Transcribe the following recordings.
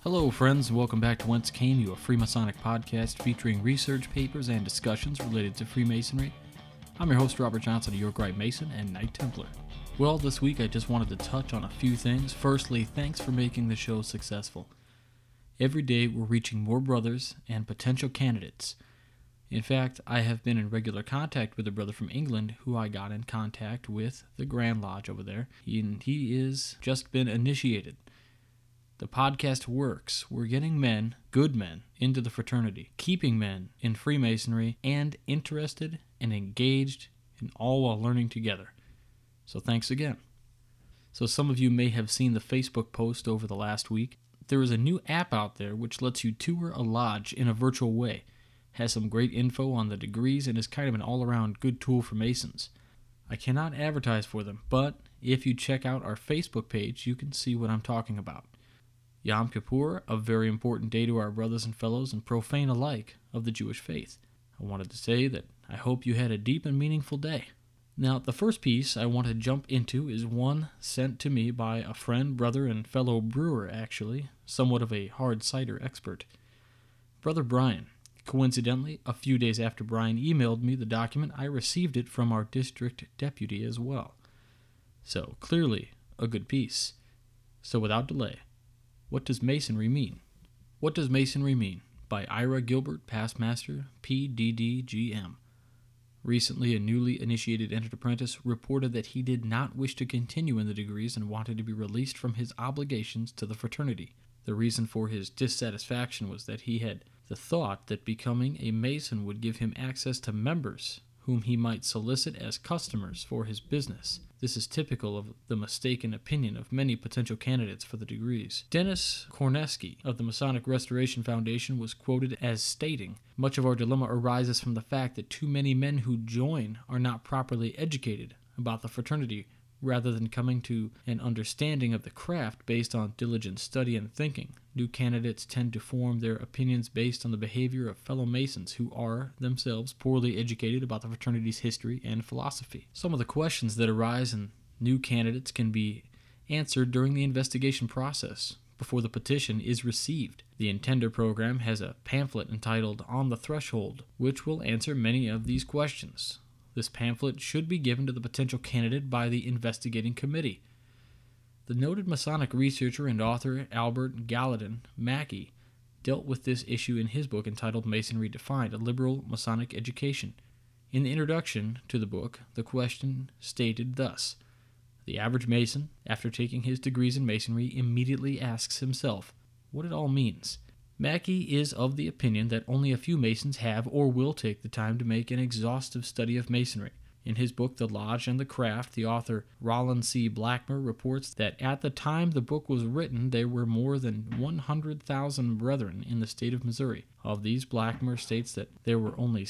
Hello, friends, and welcome back to Whence Came You, a Freemasonic podcast featuring research papers and discussions related to Freemasonry. I'm your host, Robert Johnson, a York Rite Mason and Knight Templar. Well, this week I just wanted to touch on a few things. Firstly, thanks for making the show successful. Every day we're reaching more brothers and potential candidates. In fact, I have been in regular contact with a brother from England who I got in contact with the Grand Lodge over there. He is just been initiated. The podcast works. We're getting men, good men, into the fraternity, keeping men in Freemasonry and interested and engaged, and all while learning together. So thanks again. So some of you may have seen the Facebook post over the last week. There is a new app out there which lets you tour a lodge in a virtual way. Has some great info on the degrees and is kind of an all-around good tool for Masons. I cannot advertise for them, but if you check out our Facebook page, you can see what I'm talking about. Yom Kippur, a very important day to our brothers and fellows and profane alike of the Jewish faith. I wanted to say that I hope you had a deep and meaningful day. Now, the first piece I want to jump into is one sent to me by a friend, brother, and fellow brewer, actually, somewhat of a hard cider expert. Brother Brian. Coincidentally, a few days after Brian emailed me the document, I received it from our district deputy as well. So, clearly, a good piece. So, without delay, what does Masonry mean? What Does Masonry Mean? By Ira Gilbert, Past Master, PDDGM. Recently, a newly initiated entered apprentice reported that he did not wish to continue in the degrees and wanted to be released from his obligations to the fraternity. The reason for his dissatisfaction was that he had the thought that becoming a Mason would give him access to members whom he might solicit as customers for his business. This is typical of the mistaken opinion of many potential candidates for the degrees. Dennis Korneski of the Masonic Restoration Foundation was quoted as stating, "Much of our dilemma arises from the fact that too many men who join are not properly educated about the fraternity, rather than coming to an understanding of the craft based on diligent study and thinking. New candidates tend to form their opinions based on the behavior of fellow Masons who are themselves poorly educated about the fraternity's history and philosophy." Some of the questions that arise in new candidates can be answered during the investigation process, before the petition is received. The Intender program has a pamphlet entitled On the Threshold, which will answer many of these questions. This pamphlet should be given to the potential candidate by the investigating committee. The noted Masonic researcher and author Albert Gallatin Mackey dealt with this issue in his book entitled Masonry Defined, A Liberal Masonic Education. In the introduction to the book, the question stated thus: the average Mason, after taking his degrees in Masonry, immediately asks himself what it all means. Mackey is of the opinion that only a few Masons have or will take the time to make an exhaustive study of Masonry. In his book, The Lodge and the Craft, the author Rollin C. Blackmer reports that at the time the book was written, there were more than 100,000 brethren in the state of Missouri. Of these, Blackmer states that there were only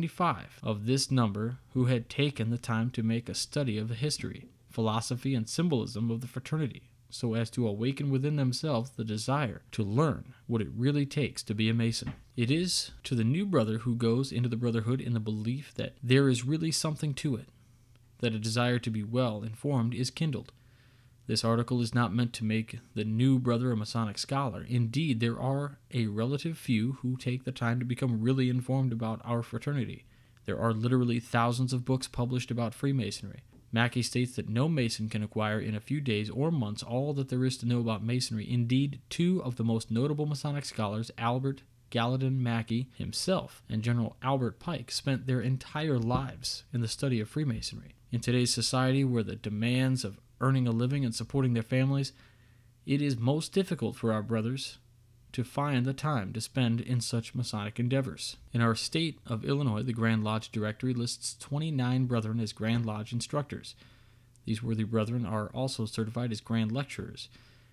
75 of this number who had taken the time to make a study of the history, philosophy, and symbolism of the fraternity, so as to awaken within themselves the desire to learn what it really takes to be a Mason. It is to the new brother who goes into the brotherhood in the belief that there is really something to it, that a desire to be well informed is kindled. This article is not meant to make the new brother a Masonic scholar. Indeed, there are a relative few who take the time to become really informed about our fraternity. There are literally thousands of books published about Freemasonry. Mackey states that no Mason can acquire in a few days or months all that there is to know about Masonry. Indeed, two of the most notable Masonic scholars, Albert Gallatin Mackey himself and General Albert Pike, spent their entire lives in the study of Freemasonry. In today's society, where the demands of earning a living and supporting their families, it is most difficult for our brothers to find the time to spend in such Masonic endeavors. In our state of Illinois, the Grand Lodge Directory lists 29 brethren as Grand Lodge instructors. These worthy brethren are also certified as Grand Lecturers.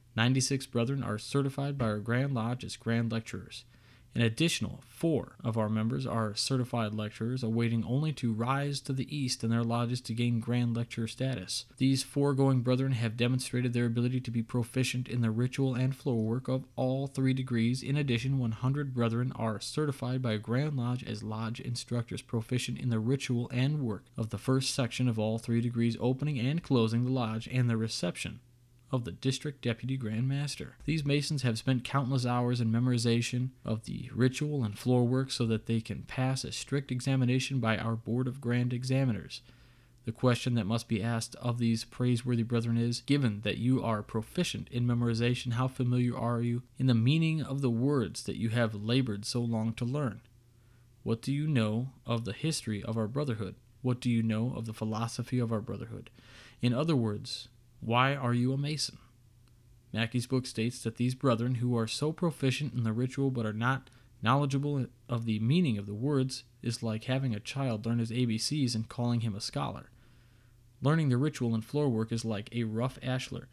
96 brethren are certified by our Grand Lodge as Grand Lecturers. An additional 4 of our members are certified lecturers, awaiting only to rise to the east in their lodges to gain Grand Lecturer status. These foregoing brethren have demonstrated their ability to be proficient in the ritual and floor work of all 3 degrees. In addition, 100 brethren are certified by Grand Lodge as Lodge instructors, proficient in the ritual and work of the first section of all 3 degrees, opening and closing the lodge and the reception of the District Deputy Grand Master. These Masons have spent countless hours in memorization of the ritual and floor work so that they can pass a strict examination by our Board of Grand Examiners. The question that must be asked of these praiseworthy brethren is, given that you are proficient in memorization, how familiar are you in the meaning of the words that you have labored so long to learn? What do you know of the history of our brotherhood? What do you know of the philosophy of our brotherhood? In other words, why are you a Mason? Mackey's book states that these brethren who are so proficient in the ritual but are not knowledgeable of the meaning of the words is like having a child learn his ABCs and calling him a scholar. Learning the ritual and floor work is like a rough ashlar.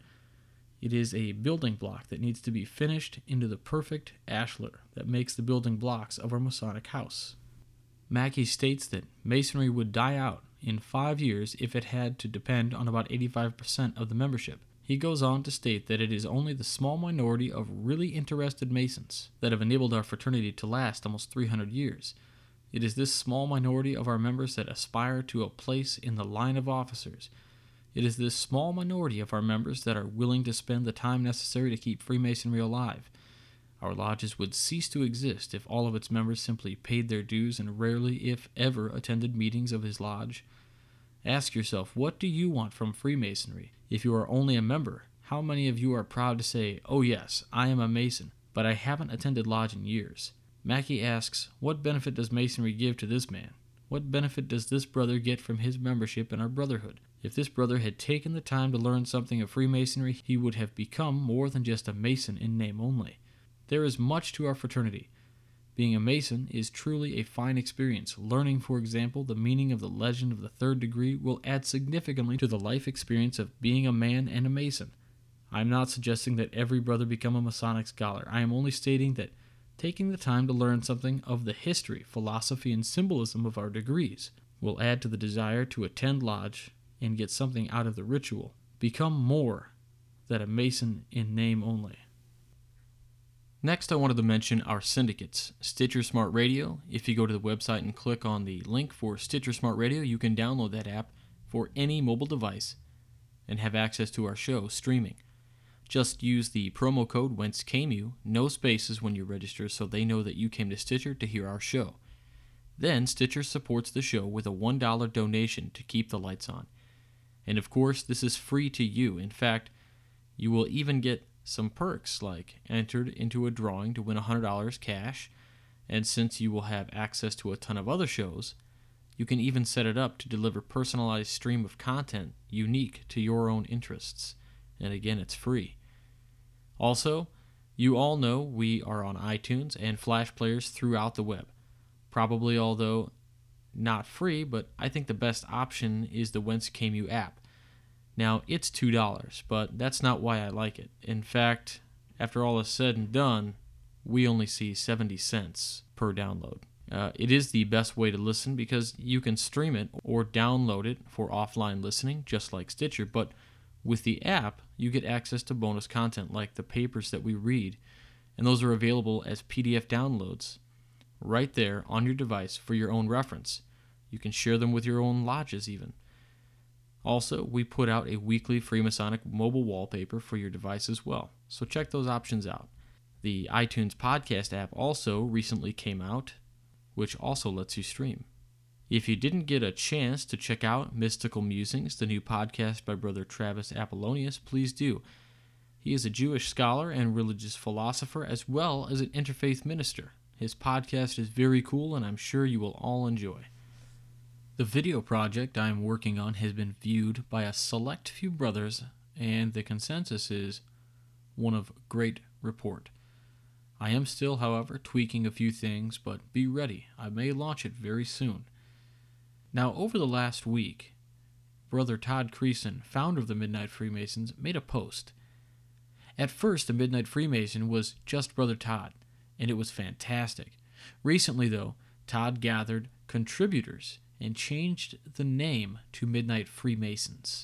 It is a building block that needs to be finished into the perfect ashlar that makes the building blocks of our Masonic house. Mackey states that Masonry would die out in 5 years if it had to depend on about 85% of the membership. He goes on to state that it is only the small minority of really interested Masons that have enabled our fraternity to last almost 300 years. It is this small minority of our members that aspire to a place in the line of officers. It is this small minority of our members that are willing to spend the time necessary to keep Freemasonry alive. Our lodges would cease to exist if all of its members simply paid their dues and rarely, if ever, attended meetings of his lodge. Ask yourself, what do you want from Freemasonry? If you are only a member, how many of you are proud to say, "Oh yes, I am a Mason, but I haven't attended lodge in years"? Mackey asks, what benefit does Masonry give to this man? What benefit does this brother get from his membership in our brotherhood? If this brother had taken the time to learn something of Freemasonry, he would have become more than just a Mason in name only. There is much to our fraternity. Being a Mason is truly a fine experience. Learning, for example, the meaning of the legend of the third degree will add significantly to the life experience of being a man and a Mason. I am not suggesting that every brother become a Masonic scholar. I am only stating that taking the time to learn something of the history, philosophy, and symbolism of our degrees will add to the desire to attend lodge and get something out of the ritual. Become more than a Mason in name only. Next, I wanted to mention our syndicates, Stitcher Smart Radio. If you go to the website and click on the link for Stitcher Smart Radio, you can download that app for any mobile device and have access to our show streaming. Just use the promo code WhenceCameYou, no spaces when you register, so they know that you came to Stitcher to hear our show. Then Stitcher supports the show with a $1 donation to keep the lights on. And of course, this is free to you. In fact, you will even get some perks like entered into a drawing to win $100 cash, and since you will have access to a ton of other shows, you can even set it up to deliver personalized stream of content unique to your own interests. And again, it's free. Also, you all know we are on iTunes and Flash players throughout the web. Probably, although not free, but I think the best option is the Whence Came You app. Now, it's $2, but that's not why I like it. In fact, after all is said and done, we only see 70 cents per download. It is the best way to listen because you can stream it or download it for offline listening, just like Stitcher, but with the app, you get access to bonus content like the papers that we read, and those are available as PDF downloads right there on your device for your own reference. You can share them with your own lodges even. Also, we put out a weekly Freemasonic mobile wallpaper for your device as well, so check those options out. The iTunes podcast app also recently came out, which also lets you stream. If you didn't get a chance to check out Mystical Musings, the new podcast by Brother Travis Apollonius, please do. He is a Jewish scholar and religious philosopher as well as an interfaith minister. His podcast is very cool and I'm sure you will all enjoy. The video project I am working on has been viewed by a select few brothers and the consensus is one of great report. I am still, however, tweaking a few things, but be ready. I may launch it very soon. Now, over the last week, Brother Todd Creason, founder of the Midnight Freemasons, made a post. At first, the Midnight Freemason was just Brother Todd, and it was fantastic. Recently, though, Todd gathered contributors and changed the name to Midnight Freemasons.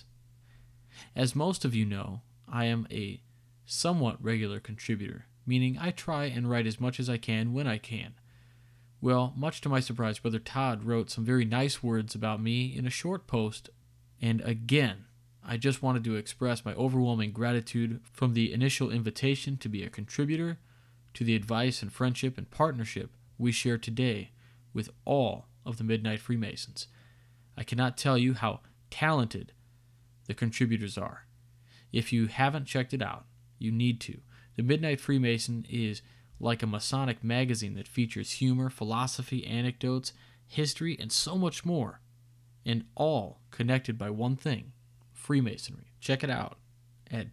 As most of you know, I am a somewhat regular contributor, meaning I try and write as much as I can when I can. Well, much to my surprise, Brother Todd wrote some very nice words about me in a short post, and again, I just wanted to express my overwhelming gratitude from the initial invitation to be a contributor to the advice and friendship and partnership we share today with all of the Midnight Freemasons. I cannot tell you how talented the contributors are. If you haven't checked it out, you need to. The Midnight Freemason is like a Masonic magazine that features humor, philosophy, anecdotes, history, and so much more, and all connected by one thing: Freemasonry. Check it out at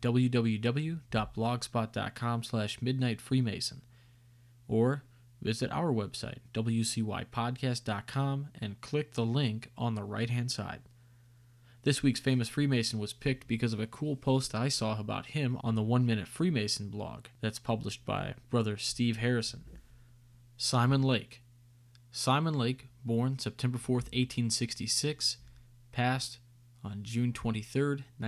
www.blogspot.com/midnightfreemason or visit our website, wcypodcast.com, and click the link on the right-hand side. This week's famous Freemason was picked because of a cool post I saw about him on the 1 Minute Freemason blog that's published by Brother Steve Harrison. Simon Lake. Simon Lake, born September 4th, 1866, passed on June 23,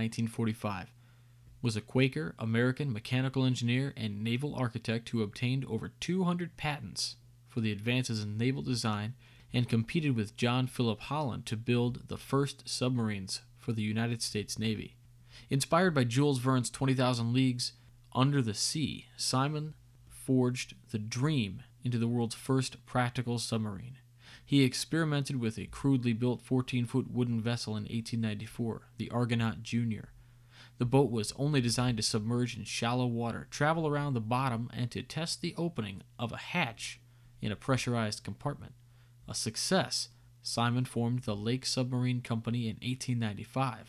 1945, was a Quaker American mechanical engineer and naval architect who obtained over 200 patents for the advances in naval design and competed with John Philip Holland to build the first submarines for the United States Navy. Inspired by Jules Verne's 20,000 Leagues Under the Sea, Simon forged the dream into the world's first practical submarine. He experimented with a crudely built 14-foot wooden vessel in 1894, the Argonaut Jr. The boat was only designed to submerge in shallow water, travel around the bottom, and to test the opening of a hatch in a pressurized compartment. A success, Simon formed the Lake Submarine Company in 1895.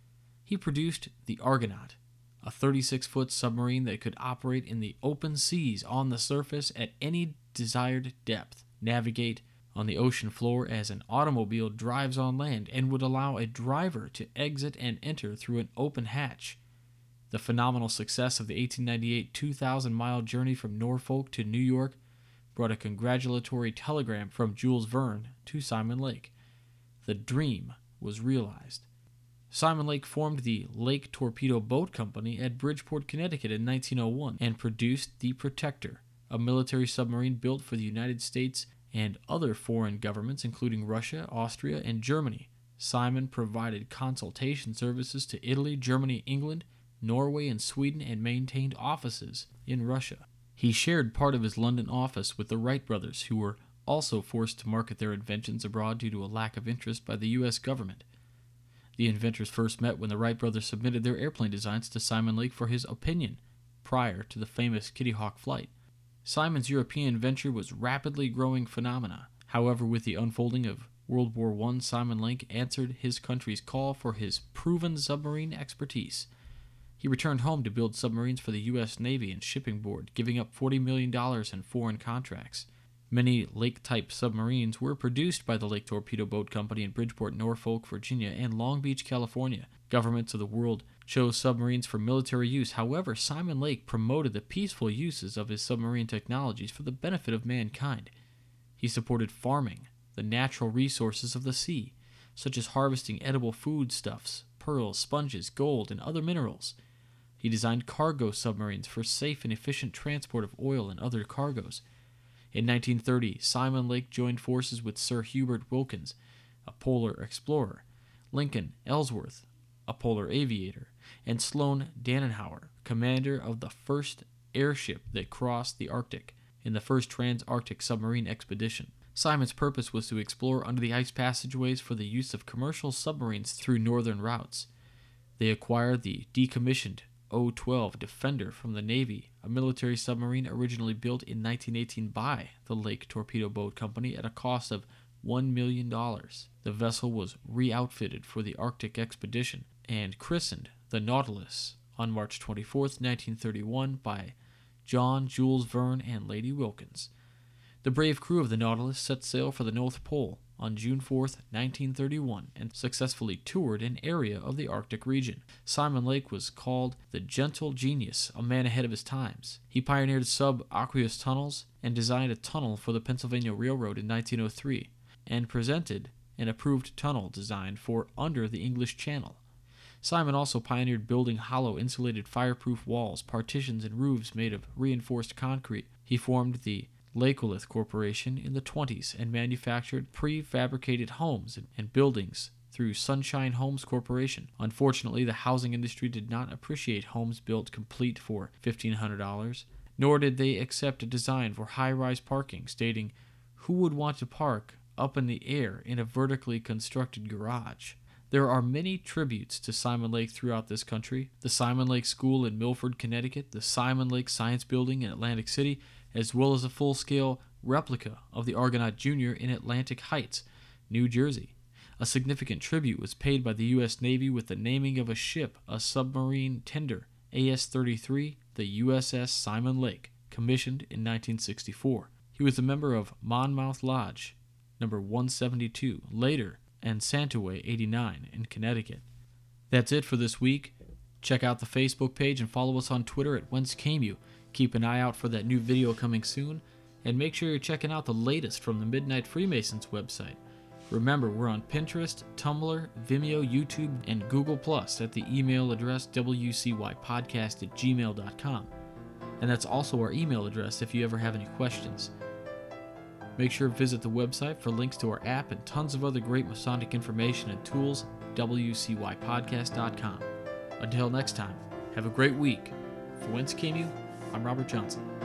He produced the Argonaut, a 36-foot submarine that could operate in the open seas on the surface at any desired depth, navigate on the ocean floor as an automobile drives on land, and would allow a driver to exit and enter through an open hatch. The phenomenal success of the 1898 2,000-mile journey from Norfolk to New York brought a congratulatory telegram from Jules Verne to Simon Lake. The dream was realized. Simon Lake formed the Lake Torpedo Boat Company at Bridgeport, Connecticut in 1901 and produced the Protector, a military submarine built for the United States and other foreign governments, including Russia, Austria, and Germany. Simon provided consultation services to Italy, Germany, England, Norway, and Sweden, and maintained offices in Russia. He shared part of his London office with the Wright brothers, who were also forced to market their inventions abroad due to a lack of interest by the U.S. government. The inventors first met when the Wright brothers submitted their airplane designs to Simon Lake for his opinion, prior to the famous Kitty Hawk flight. Simon's European venture was rapidly growing phenomena. However, with the unfolding of World War I, Simon Lake answered his country's call for his proven submarine expertise. He returned home to build submarines for the U.S. Navy and Shipping Board, giving up $40 million in foreign contracts. Many Lake-type submarines were produced by the Lake Torpedo Boat Company in Bridgeport, Norfolk, Virginia, and Long Beach, California. Governments of the world chose submarines for military use. However, Simon Lake promoted the peaceful uses of his submarine technologies for the benefit of mankind. He supported farming, the natural resources of the sea, such as harvesting edible foodstuffs, pearls, sponges, gold, and other minerals. He designed cargo submarines for safe and efficient transport of oil and other cargoes. In 1930, Simon Lake joined forces with Sir Hubert Wilkins, a polar explorer, Lincoln Ellsworth, a polar aviator, and Sloan Dannenhauer, commander of the first airship that crossed the Arctic in the first trans-Arctic submarine expedition. Simon's purpose was to explore under the ice passageways for the use of commercial submarines through northern routes. They acquired the decommissioned O-12 Defender from the Navy, a military submarine originally built in 1918 by the Lake Torpedo Boat Company at a cost of $1 million. The vessel was re-outfitted for the Arctic expedition and christened the Nautilus on March 24, 1931 by John Jules Verne and Lady Wilkins. The brave crew of the Nautilus set sail for the North Pole on June 4, 1931, and successfully toured an area of the Arctic region. Simon Lake was called the Gentle Genius, a man ahead of his times. He pioneered subaqueous tunnels and designed a tunnel for the Pennsylvania Railroad in 1903, and presented an approved tunnel design for under the English Channel. Simon also pioneered building hollow insulated fireproof walls, partitions, and roofs made of reinforced concrete. He formed the Lacolith Corporation in the 1920s and manufactured prefabricated homes and buildings through Sunshine Homes Corporation. Unfortunately, the housing industry did not appreciate homes built complete for $1,500, nor did they accept a design for high-rise parking, stating, "Who would want to park up in the air in a vertically constructed garage?" There are many tributes to Simon Lake throughout this country. The Simon Lake School in Milford, Connecticut, the Simon Lake Science Building in Atlantic City, as well as a full-scale replica of the Argonaut Jr. in Atlantic Heights, New Jersey. A significant tribute was paid by the U.S. Navy with the naming of a ship, a submarine tender, AS-33, the USS Simon Lake, commissioned in 1964. He was a member of Monmouth Lodge, number 172, later, and Santaway 89 in Connecticut. That's it for this week. Check out the Facebook page and follow us on Twitter at Whence Came You. Keep an eye out for that new video coming soon, and make sure you're checking out the latest from the Midnight Freemasons website. Remember, we're on Pinterest, Tumblr, Vimeo, YouTube, and Google+, at the email address wcypodcast@gmail.com. And that's also our email address if you ever have any questions. Make sure to visit the website for links to our app and tons of other great Masonic information and tools, wcypodcast.com. Until next time, have a great week. For Whence Came You, I'm Robert Johnson.